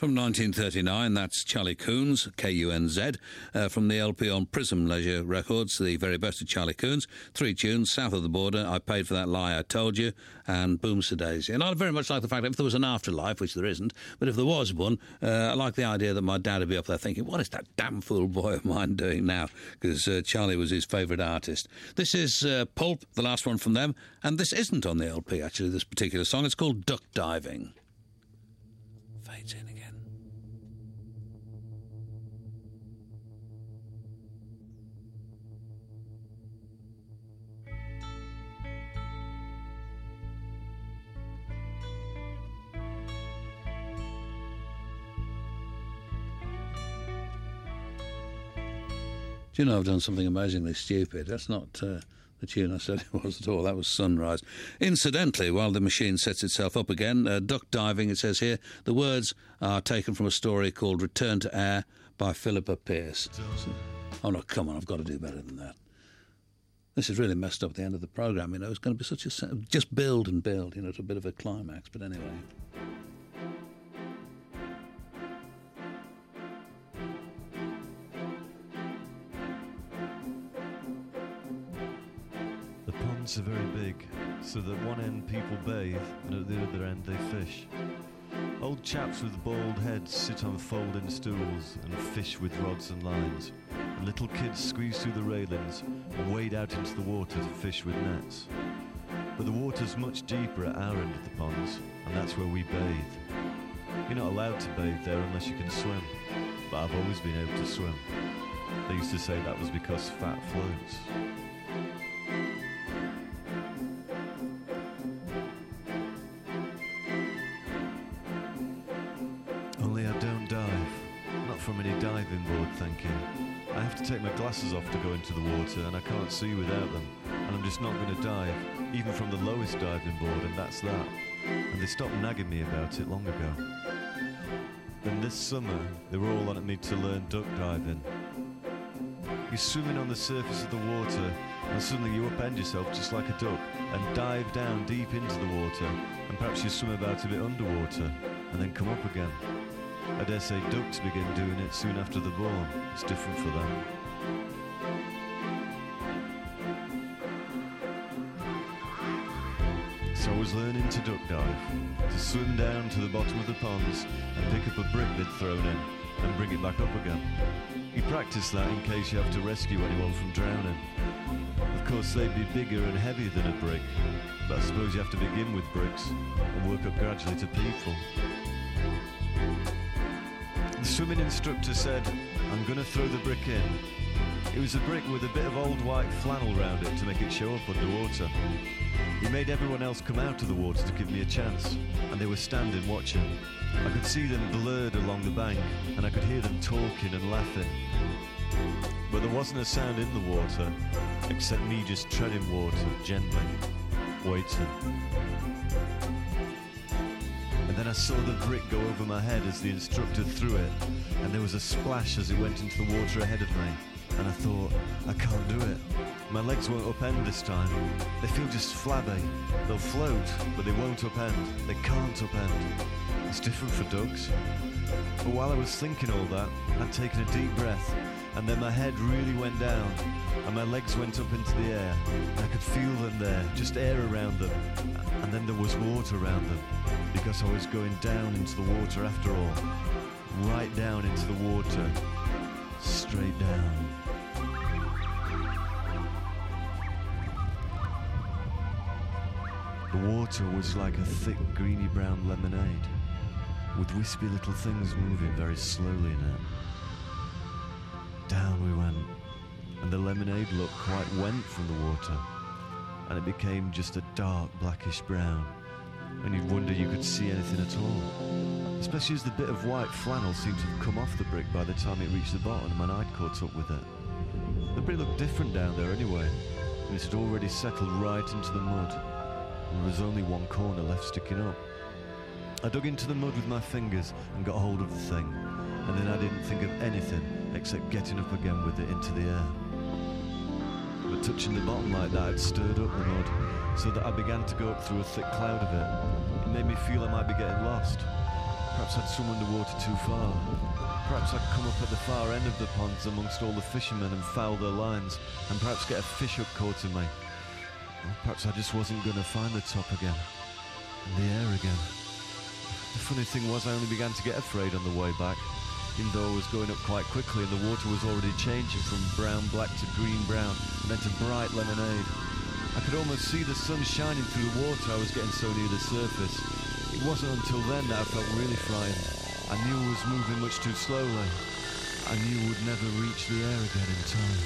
From 1939, that's Charlie Coons, K-U-N-Z, from the LP on Prism Leisure Records, the very best of Charlie Coons. 3 tunes, South of the Border, I Paid for That Lie I Told You, and Boom Daisy. And I very much like the fact that if there was an afterlife, which there isn't, but if there was one, I like the idea that my dad would be up there thinking, what is that damn fool boy of mine doing now? Because Charlie was his favourite artist. This is Pulp, the last one from them, and this isn't on the LP, actually, this particular song. It's called Duck Diving. Fades in again. Do you know I've done something amazingly stupid? That's not the tune I said it was at all. That was Sunrise. Incidentally, while the machine sets itself up again, duck diving, it says here, the words are taken from a story called Return to Air by Philippa Pierce. Oh, no, come on, I've got to do better than that. This is really messed up at the end of the programme, you know. It's going to be such a... Just build and build, you know, to a bit of a climax. But anyway... Are very big, so that one end people bathe and at the other end they fish. Old chaps with bald heads sit on folding stools and fish with rods and lines, and little kids squeeze through the railings and wade out into the water to fish with nets. But the water's much deeper at our end of the ponds, and that's where we bathe. You're not allowed to bathe there unless you can swim, but I've always been able to swim. They used to say that was because fat floats. From any diving board, thank you. I have to take my glasses off to go into the water, and I can't see without them, and I'm just not going to dive, even from the lowest diving board, and that's that. And they stopped nagging me about it long ago. Then this summer, they were all on at me to learn duck diving. You're swimming on the surface of the water, and suddenly you upend yourself just like a duck, and dive down deep into the water, and perhaps you swim about a bit underwater, and then come up again. I dare say ducks begin doing it soon after they're born. It's different for them. So I was learning to duck dive, to swim down to the bottom of the ponds and pick up a brick they'd thrown in and bring it back up again. You practice that in case you have to rescue anyone from drowning. Of course, they'd be bigger and heavier than a brick, but I suppose you have to begin with bricks and work up gradually to people. The swimming instructor said, I'm going to throw the brick in. It was a brick with a bit of old white flannel round it to make it show up underwater. He made everyone else come out of the water to give me a chance, and they were standing watching. I could see them blurred along the bank, and I could hear them talking and laughing. But there wasn't a sound in the water, except me just treading water gently, waiting. And then I saw the brick go over my head as the instructor threw it, and there was a splash as it went into the water ahead of me, and I thought, I can't do it. My legs won't upend this time. They feel just flabby. They'll float, but they won't upend. They can't upend. It's different for ducks. But while I was thinking all that, I'd taken a deep breath, and then my head really went down, and my legs went up into the air, and I could feel them there, just air around them, and then there was water around them, because I was going down into the water after all, right down into the water, straight down. The water was like a thick greeny brown lemonade, with wispy little things moving very slowly in it. Down we went, and the lemonade looked quite went from the water, and it became just a dark blackish brown, and you'd wonder you could see anything at all, especially as the bit of white flannel seemed to have come off the brick by the time it reached the bottom and I'd caught up with it. The brick looked different down there anyway, and it had already settled right into the mud, and there was only one corner left sticking up. I dug into the mud with my fingers and got hold of the thing, and then I didn't think of anything except getting up again with it into the air. But touching the bottom like that, it stirred up the mud, so that I began to go up through a thick cloud of it. It made me feel I might be getting lost. Perhaps I'd swum underwater too far. Perhaps I'd come up at the far end of the ponds amongst all the fishermen and foul their lines, and perhaps get a fish hook caught in me. Or perhaps I just wasn't going to find the top again, and the air again. The funny thing was I only began to get afraid on the way back, even though I was going up quite quickly and the water was already changing from brown-black to green-brown and then to bright lemonade. I could almost see the sun shining through the water. I was getting so near the surface. It wasn't until then that I felt really frightened. I knew I was moving much too slowly. I knew I would never reach the air again in time.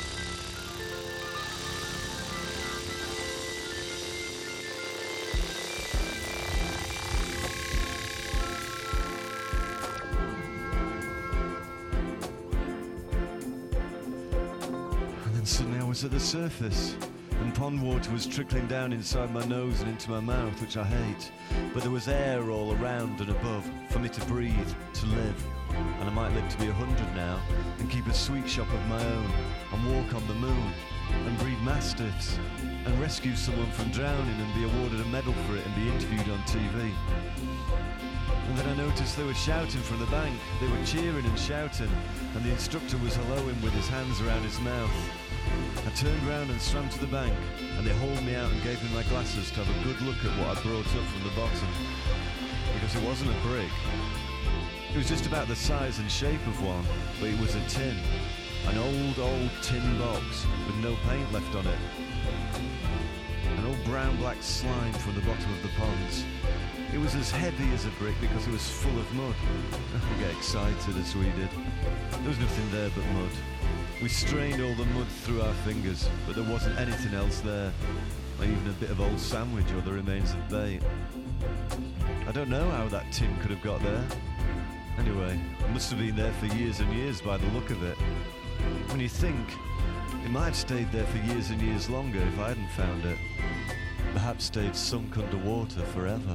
And then suddenly I was at the surface. And pond water was trickling down inside my nose and into my mouth, which I hate. But there was air all around and above for me to breathe, to live. And I might live to be 100 now and keep a sweet shop of my own and walk on the moon and breed mastiffs and rescue someone from drowning and be awarded a medal for it and be interviewed on TV. And then I noticed they were shouting from the bank. They were cheering and shouting, and the instructor was helloing with his hands around his mouth. I turned round and swam to the bank, and they hauled me out and gave me my glasses to have a good look at what I'd brought up from the bottom. Because it wasn't a brick. It was just about the size and shape of one, but it was a tin. An old tin box with no paint left on it. An old brown-black slime from the bottom of the ponds. It was as heavy as a brick because it was full of mud. We get excited as we did. There was nothing there but mud. We strained all the mud through our fingers, but there wasn't anything else there. Not even a bit of old sandwich or the remains of bait. I don't know how that tin could have got there. Anyway, it must have been there for years and years by the look of it. When you think, it might have stayed there for years and years longer if I hadn't found it. Perhaps stayed sunk underwater forever.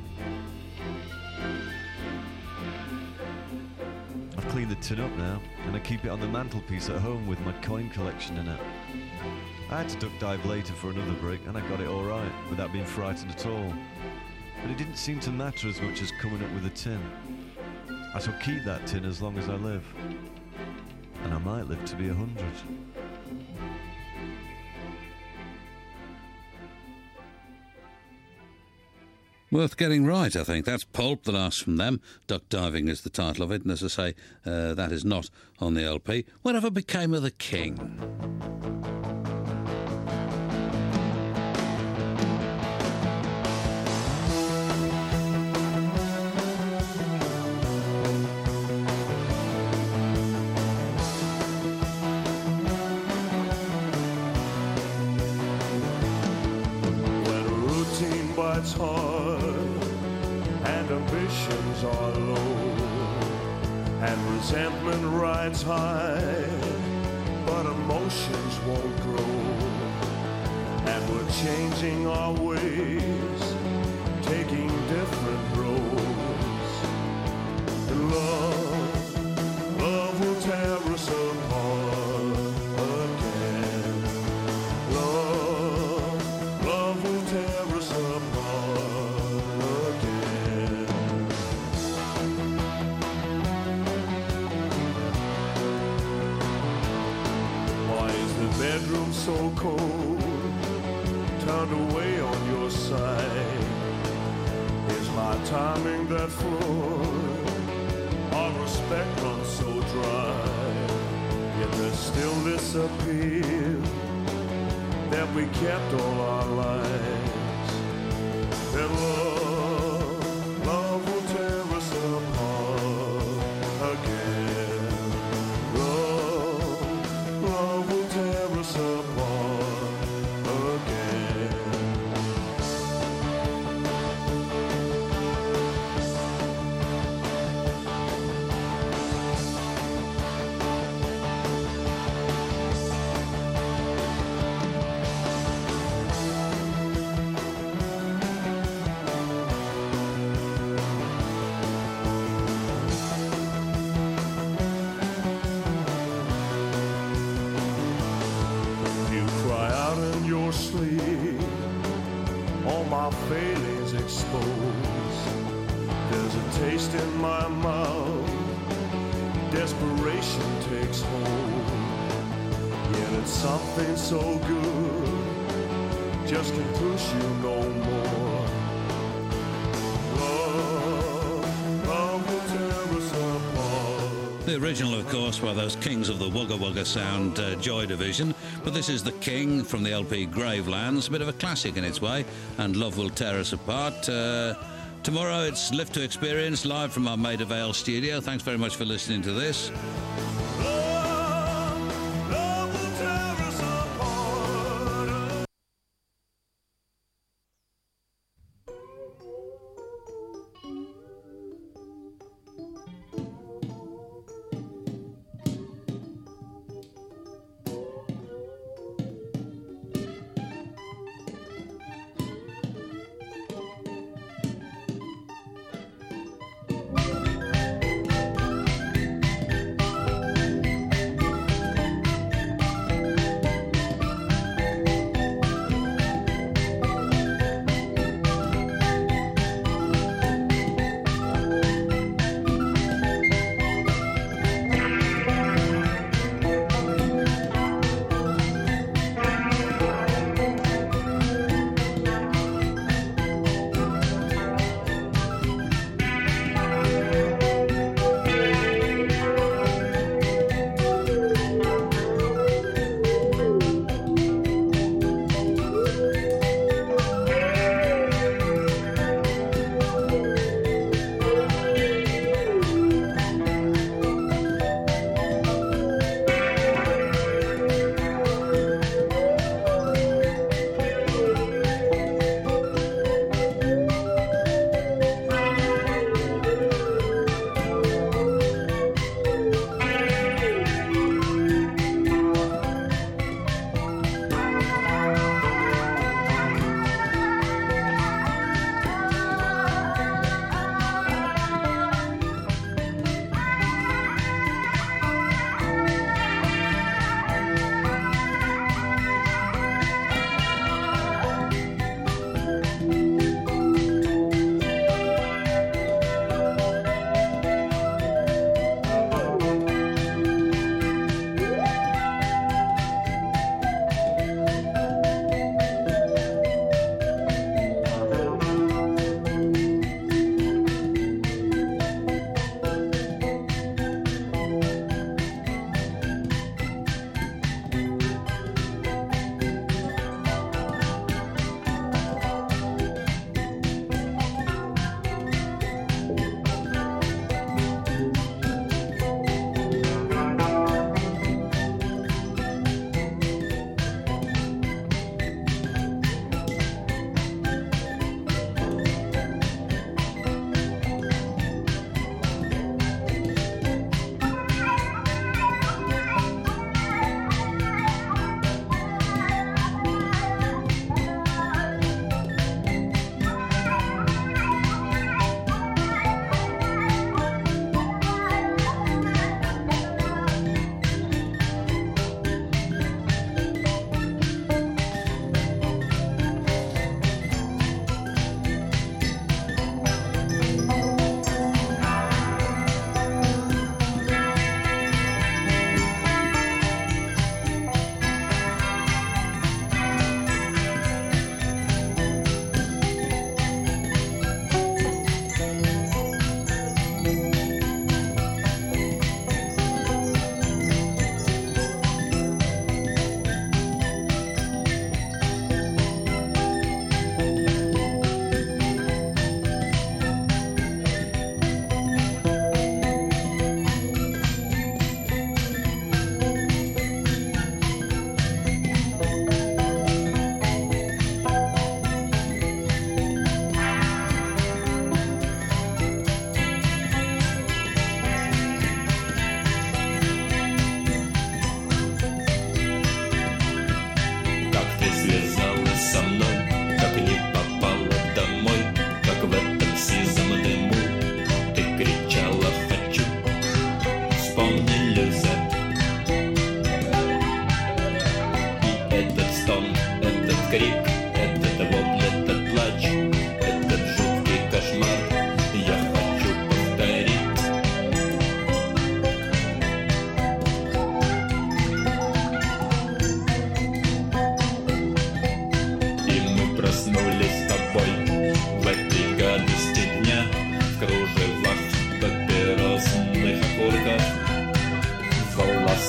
I've cleaned the tin up now, and I keep it on the mantelpiece at home with my coin collection in it. I had to duck dive later for another brick, and I got it alright, without being frightened at all. But it didn't seem to matter as much as coming up with a tin. I shall keep that tin as long as I live. And I might live to be 100. Worth getting right, I think. That's Pulp, the last from them. Duck Diving is the title of it, and as I say, that is not on the LP. Whatever became of the King? When routine bites hard and ambitions are low, and resentment rides high, but emotions won't grow, and we're changing our ways, taking different roads. And love will tear us apart again. Love will tear us apart again. Why is the bedroom so cold, turned away on your side? Is my timing that flawed? Our respect runs so dry, yet there's still this appeal that we kept all our lives. That love will tear us apart again. Love will tear us apart again. inspiration takes hold. Yet it's something so good, just can't push you no more. Love will tear us apart. The original, of course, were those kings of the Wugga Wugga sound, Joy Division, but this is The King from the LP Gravelands, a bit of a classic in its way, and Love Will Tear Us Apart. Tomorrow it's Live to Experience, live from our Maida Vale studio. Thanks very much for listening to this. Love will tear us apart.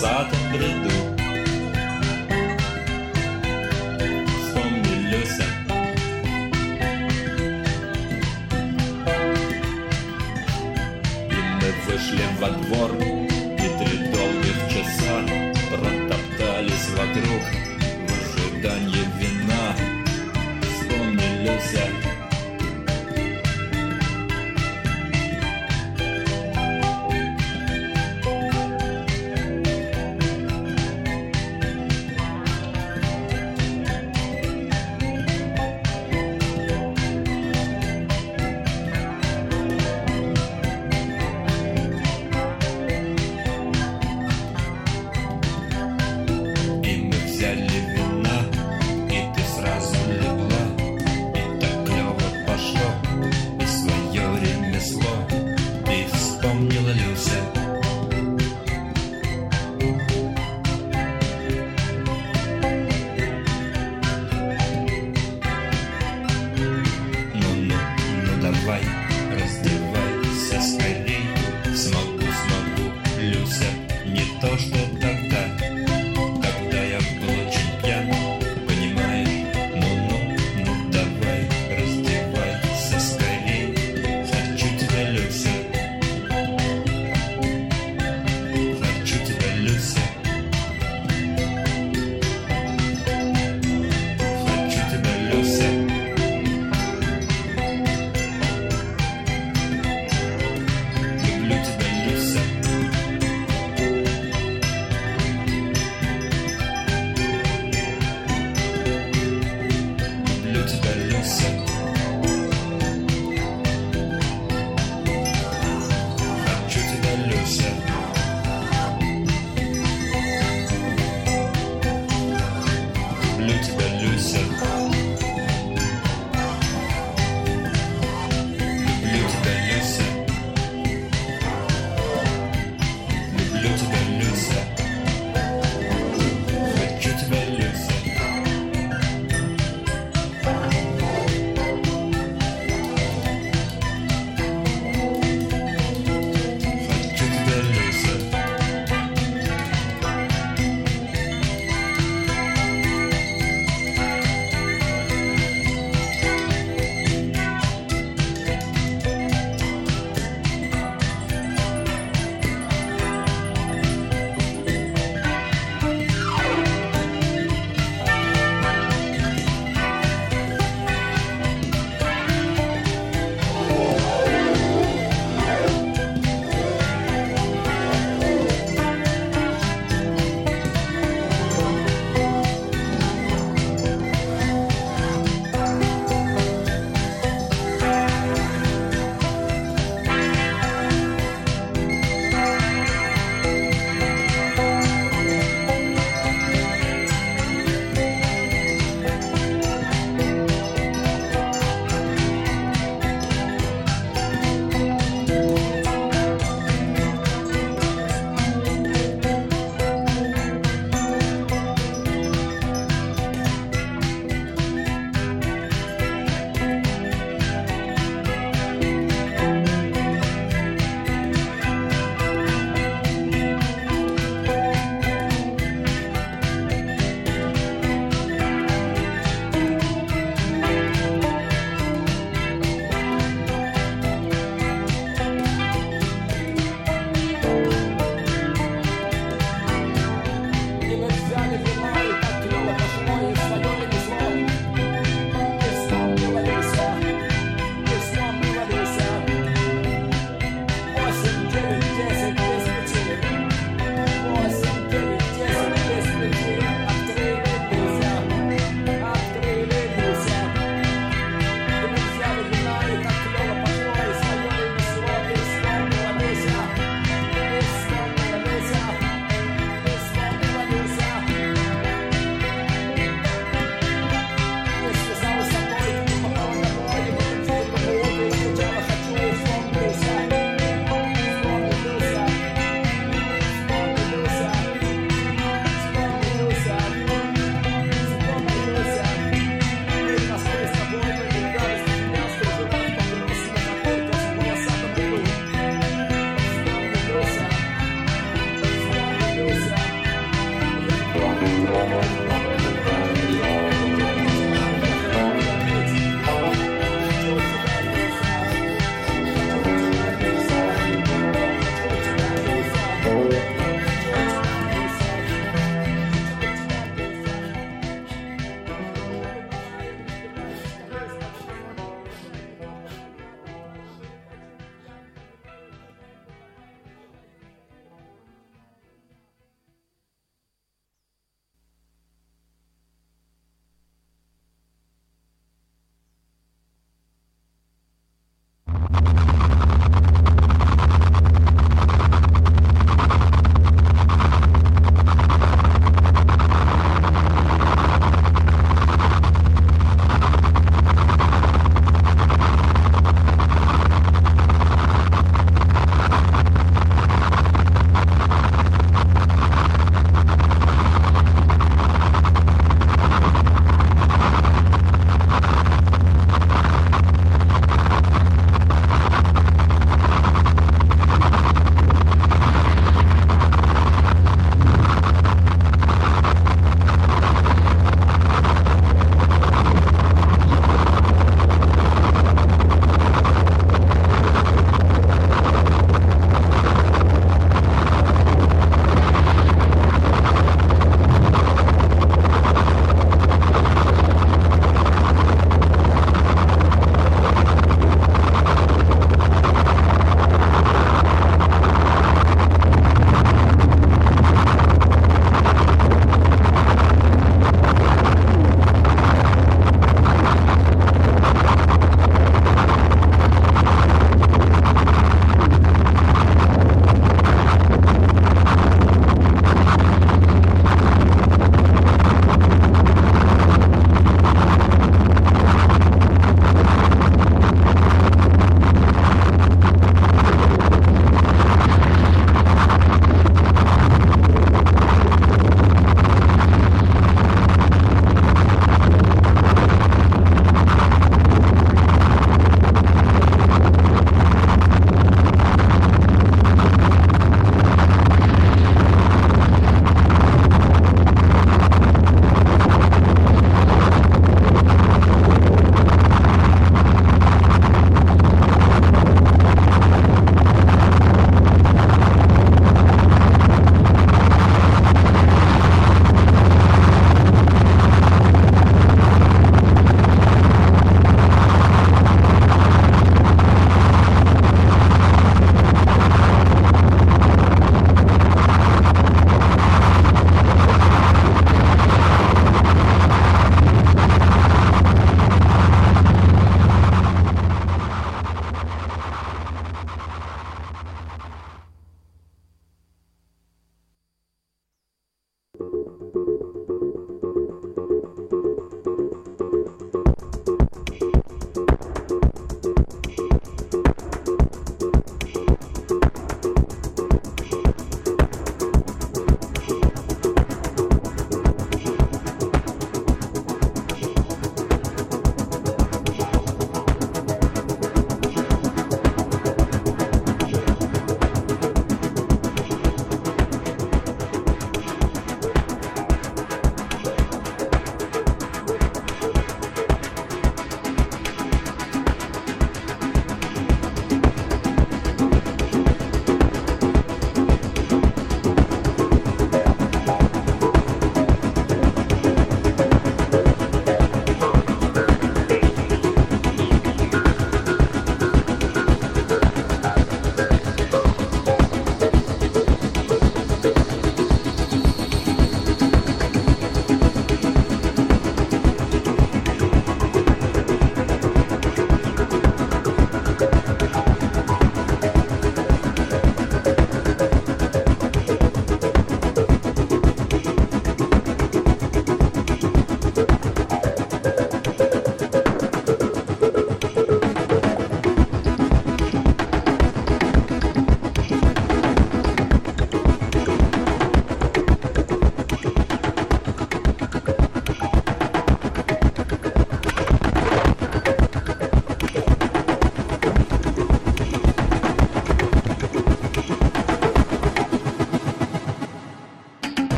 полосатом бреду. Вспомни, Люся. И мы вышли во двор, и 3 долгих часа протоптались вокруг в ожидании вина. Вспомни, Люся.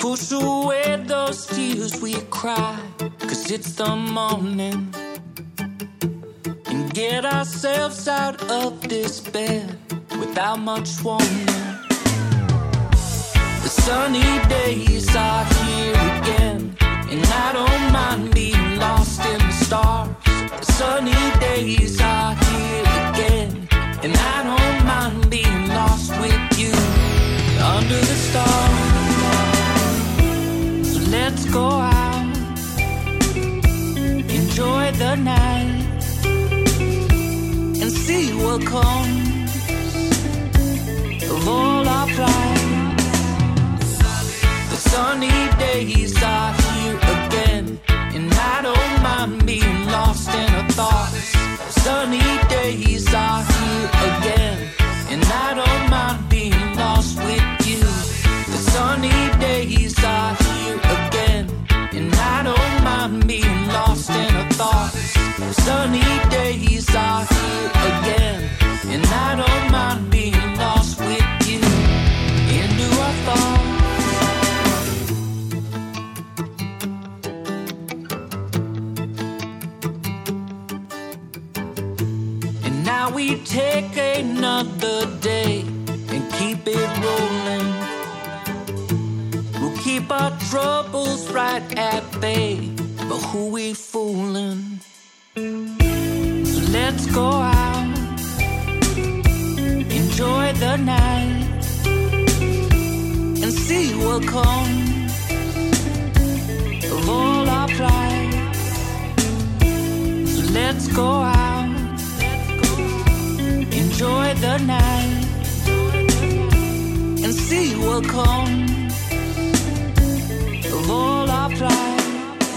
push away those tears we cry, 'cause it's the morning, and get ourselves out of this bed without much warning. The sunny days are here again, and I don't mind being lost in the stars. The sunny days are here again, and I don't mind being lost with you under the stars. So let's go out, enjoy the night, and see what comes of all our flight. The sunny days are here again, and I don't mind being lost in a thought. The sunny days are here again, and I don't mind being lost with you. The sunny days are here again, and I don't mind being lost in a thought. The sunny days are here again, and I don't mind being lost with you into our thoughts. Now we take another day and keep it rolling. We'll keep our troubles right at bay, but who we fooling? So let's go out, enjoy the night, and see what comes of all our flight. So let's go out, enjoy the night, and see what comes of all our flight.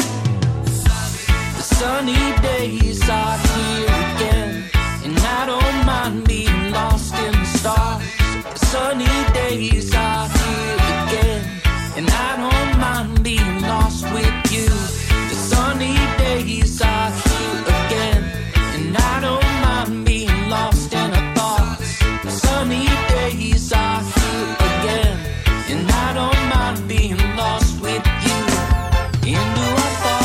The sunny days are here again, and I don't mind being lost in the stars. The sunny days are here again, and I don't mind being lost with you. The sunny days are here again, and I don't mind being lost in a thought. The sunny days are here again, and I don't mind being lost with you into our thoughts.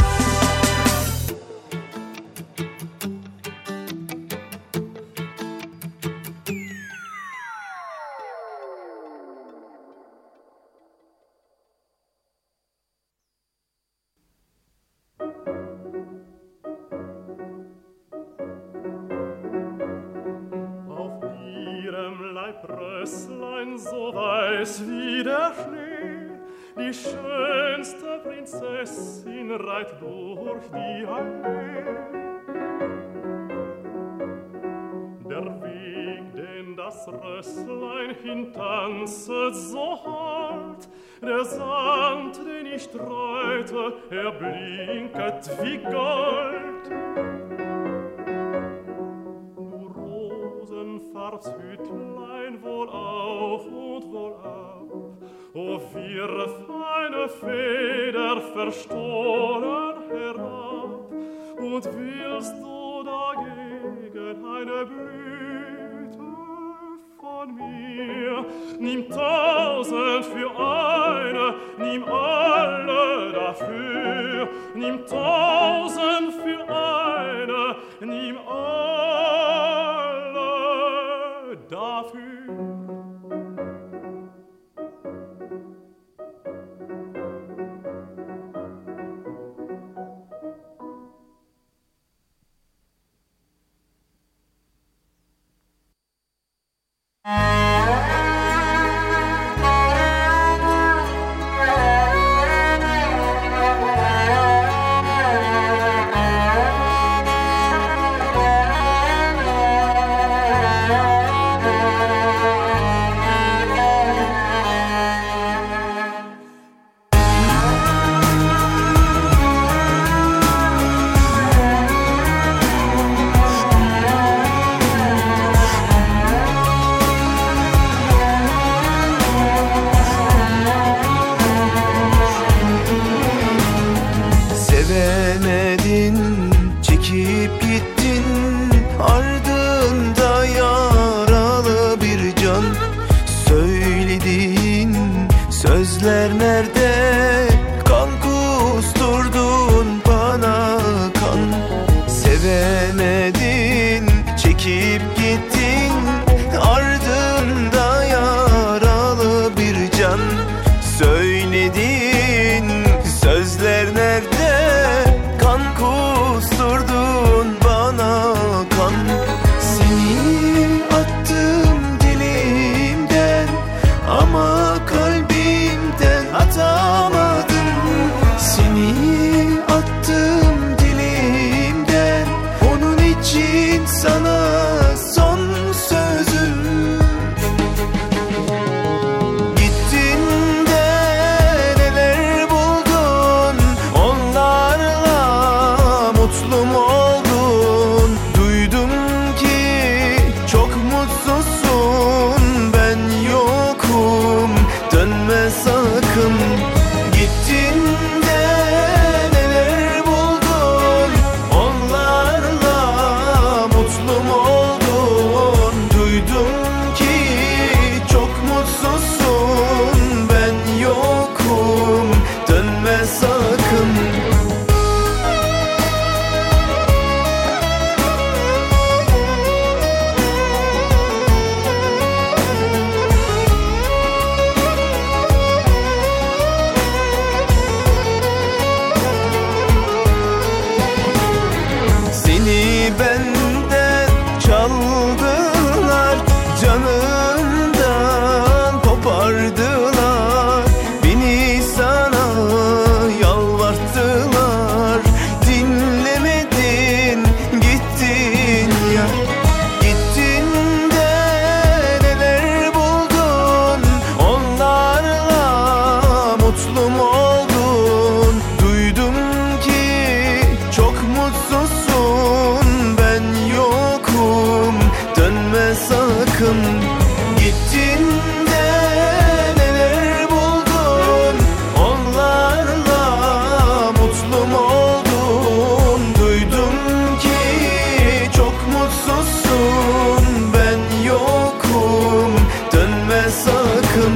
Rösslein so weiß wie der Schnee, die schönste Prinzessin reitet durch die Allee. Der Weg, den das Rösslein hintanzet, so halt, der Sand, den ich streute, er blinket wie Gold. Farbshütlein wohl auf und wohl ab, o wirf eine Feder verstohlen herab, und willst du dagegen eine Blüte von mir? Nimm 1000 für eine, nimm alle dafür, nimm 1000 für eine, nimm alle dafür. Sözler nerede? Kan kusturdun bana kan. Sevemedin, çekip gittin, ardında yaralı bir can. Söyledin sözler nerede? Kan kusturdun bana kan. Seni attım dilimden ama kalbimden atamadım. Seni attım dilimden, onun için sana son sözüm. Gittin de neler buldun, onlarla mutlu mu oldun? Duydum ki çok mutsuzsun, ben yokum, dönme sakın. Gittin de neler buldun, onlarla mutlu mu oldun? Duydum ki çok mutsuzsun, ben yokum, dönme sakın. Seni benden çaldılar, canımdan kopardılar. Beni sana yalvarttılar, dinlemedin, gittin ya. Gittin de neler buldun, onlarla mutlu mu oldun? Duydum ki çok mutsuzsun, ben yokum, dönme sakın. Gittin de neler buldun, onlarla mutlu mu oldun? Duydum ki çok mutsuzsun, ben yokum, dönme sakın.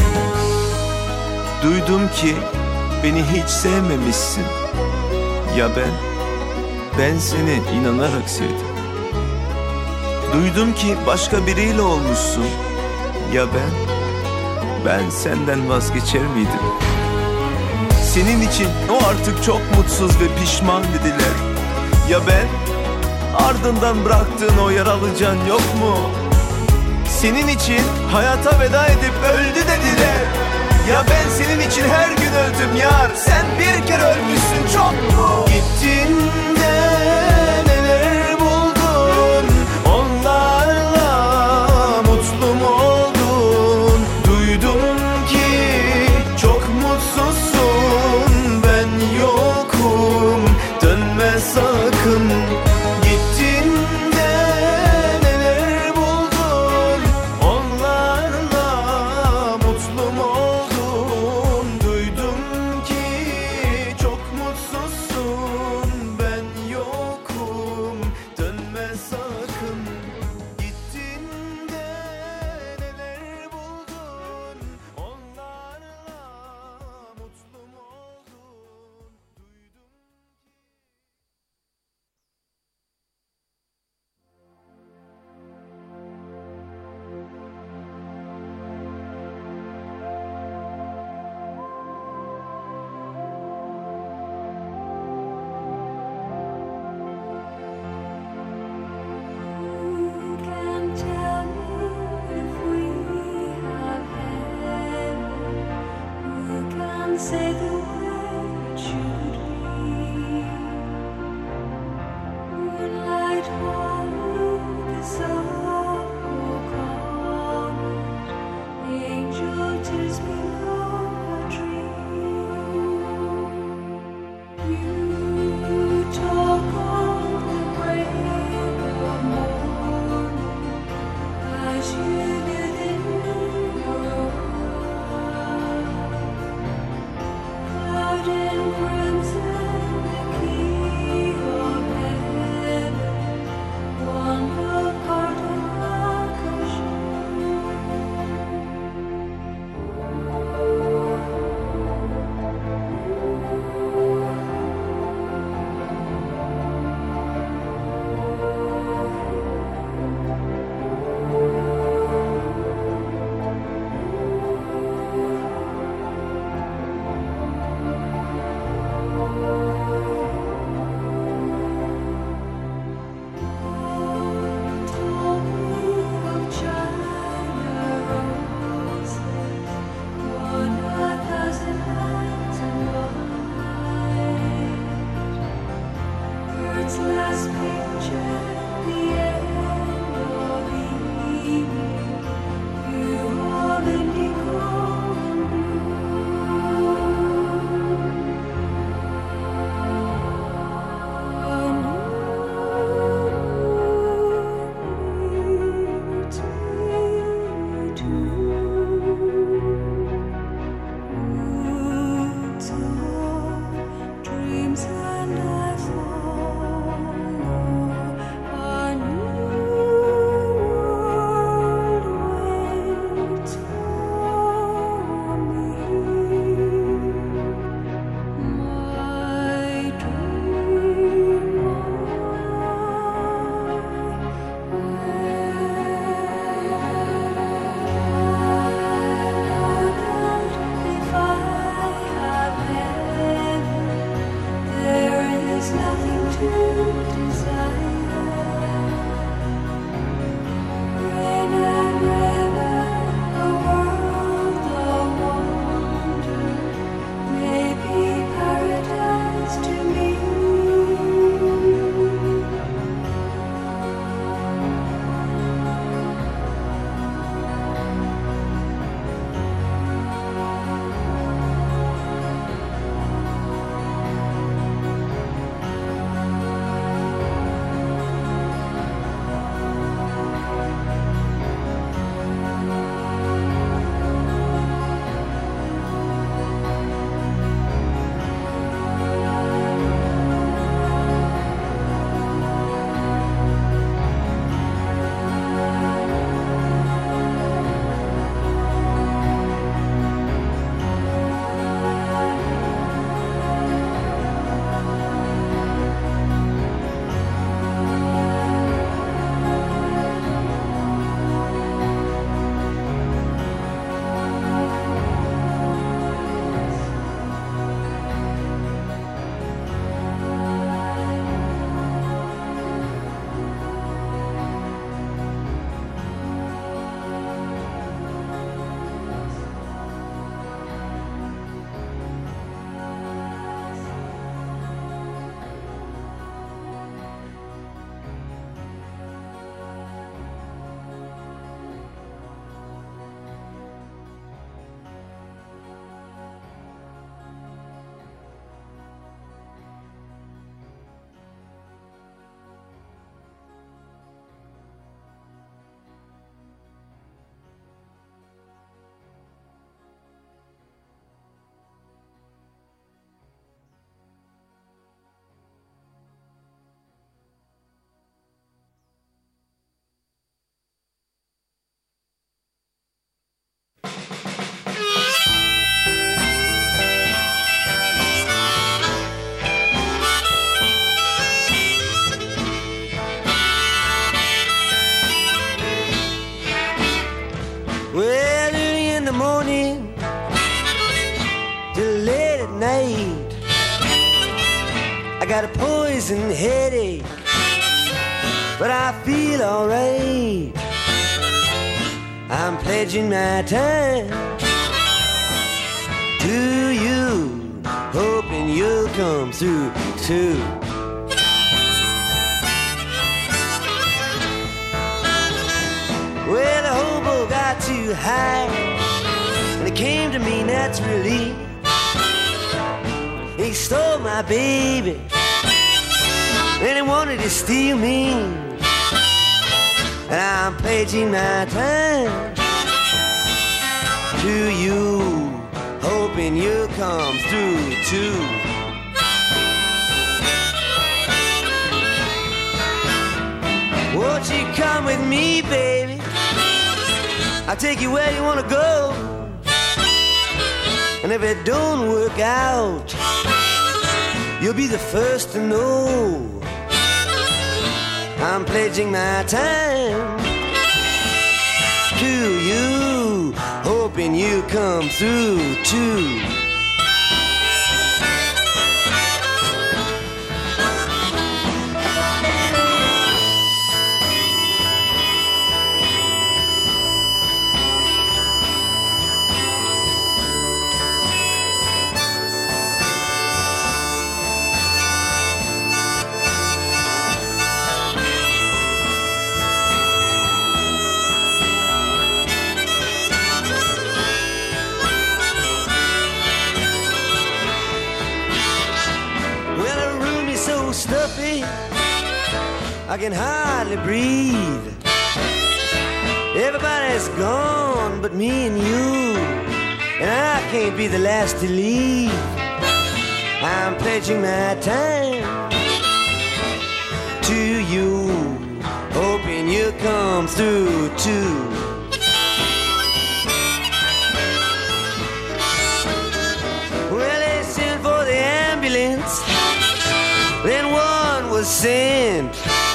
Duydum ki beni hiç sevmemişsin. Ya ben seni inanarak sevdim. Duydum ki başka biriyle olmuşsun. Ya ben senden vazgeçer miydim? Senin için o artık çok mutsuz ve pişman dediler. Ya ben, ardından bıraktığın o yaralı can yok mu? Senin için hayata veda edip öldü dediler. Ya ben senin için her gün öldüm yar, sen bir kere ölmüşsün çok mu? Gittin de neler buldun, onlarla mutlu mu oldun? Duydum ki çok mutsuzsun, ben yokum, dönme sakın. Gittin de neler buldun, onlarla mutlu mu oldun? Duydum ki çok mutsuzsun, ben yokum, dönme sakın. Gittin de neler buldun, onlarla mutlu mu oldun? Duydum. You can tell me if we have had. You can say the way it should be. Moonlight hollow, the sun will come. Angel tears below a tree. You talk on the break of morning, as you did in your heart. night. I got a poison headache, but I feel alright. I'm pledging my time to you, hoping you'll come through too. Well, the hobo got too high, and it came to me naturally. He stole my baby, and he wanted to steal me. And I'm pledging my time to you, hoping you'll come through too. Won't you come with me, baby? I'll take you where you wanna go. And if it don't work out, you'll be the first to know. I'm pledging my time to you, hoping you come through too. I can hardly breathe. Everybody's gone but me and you, and I can't be the last to leave. I'm pledging my time to you, hoping you'll come through too. Well, they sent for the ambulance, then one was sent.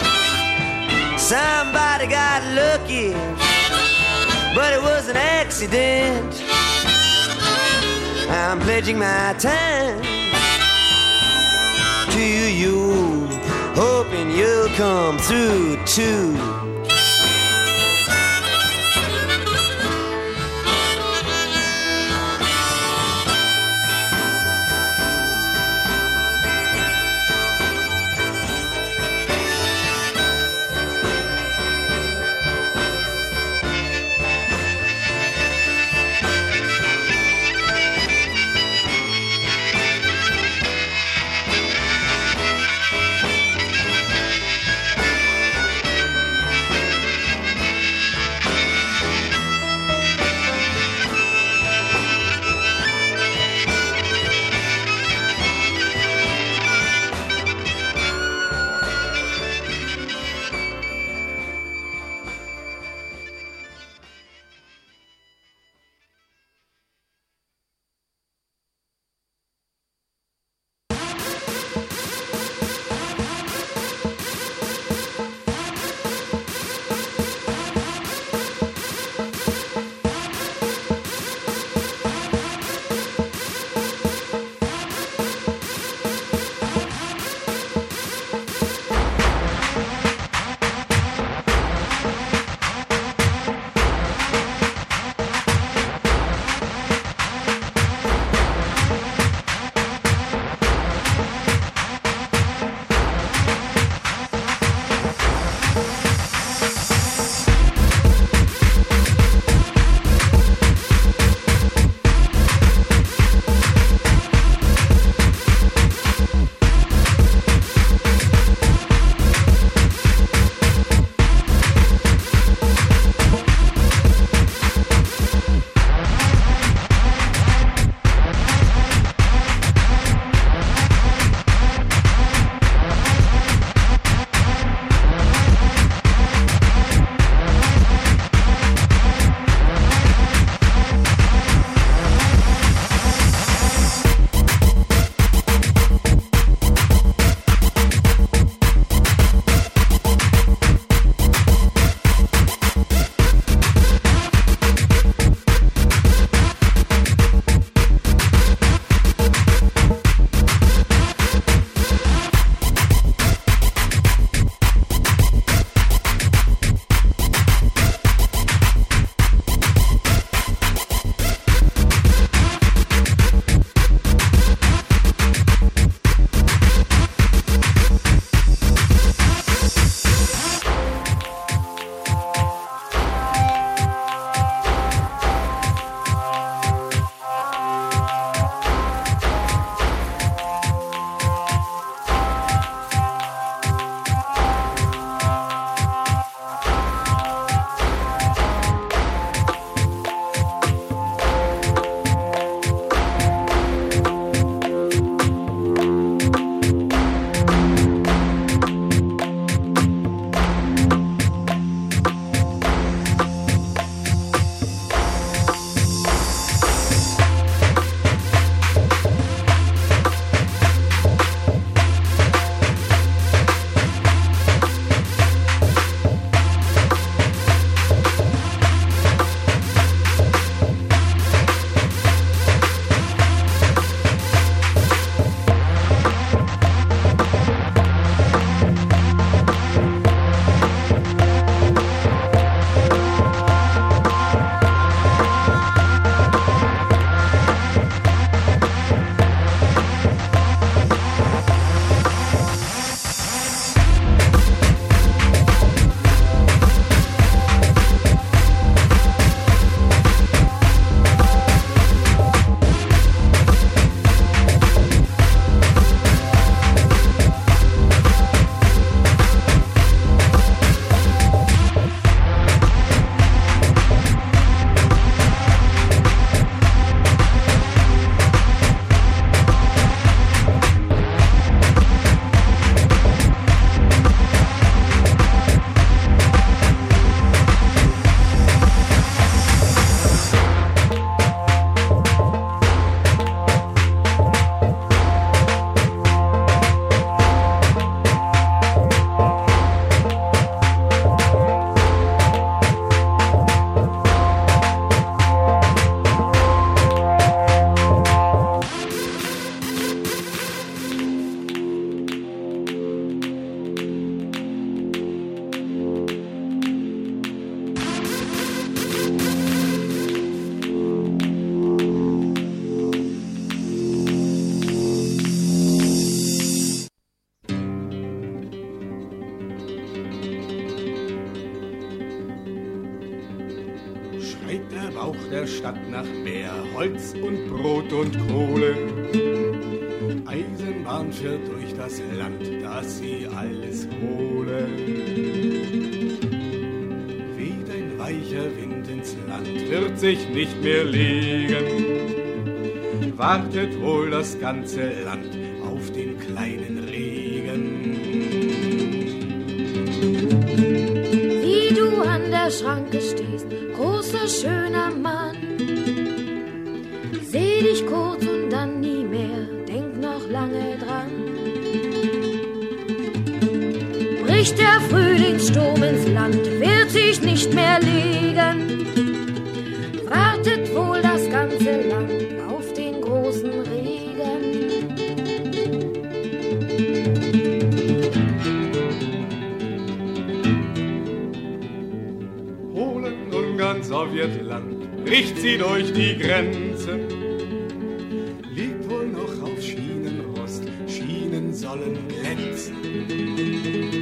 Somebody got lucky, but it was an accident. I'm pledging my time to you, hoping you'll come through too. Holz und Brot und Kohle. Eisenbahn fährt durch das Land, dass sie alles hole. Weht ein weicher Wind ins Land, wird sich nicht mehr legen. Wartet wohl das ganze Land auf den kleinen Regen. Wie du an der Schranke stehst, großer, schöner Mann. Seh dich kurz und dann nie mehr, denk noch lange dran. Bricht der Frühlingssturm ins Land, wird sich nicht mehr legen. Wartet wohl das ganze Land auf den großen Regen. Polen und ganz Sowjetland bricht sie durch die Grenzen. Liegt wohl noch auf Schienenrost, Schienen sollen glänzen.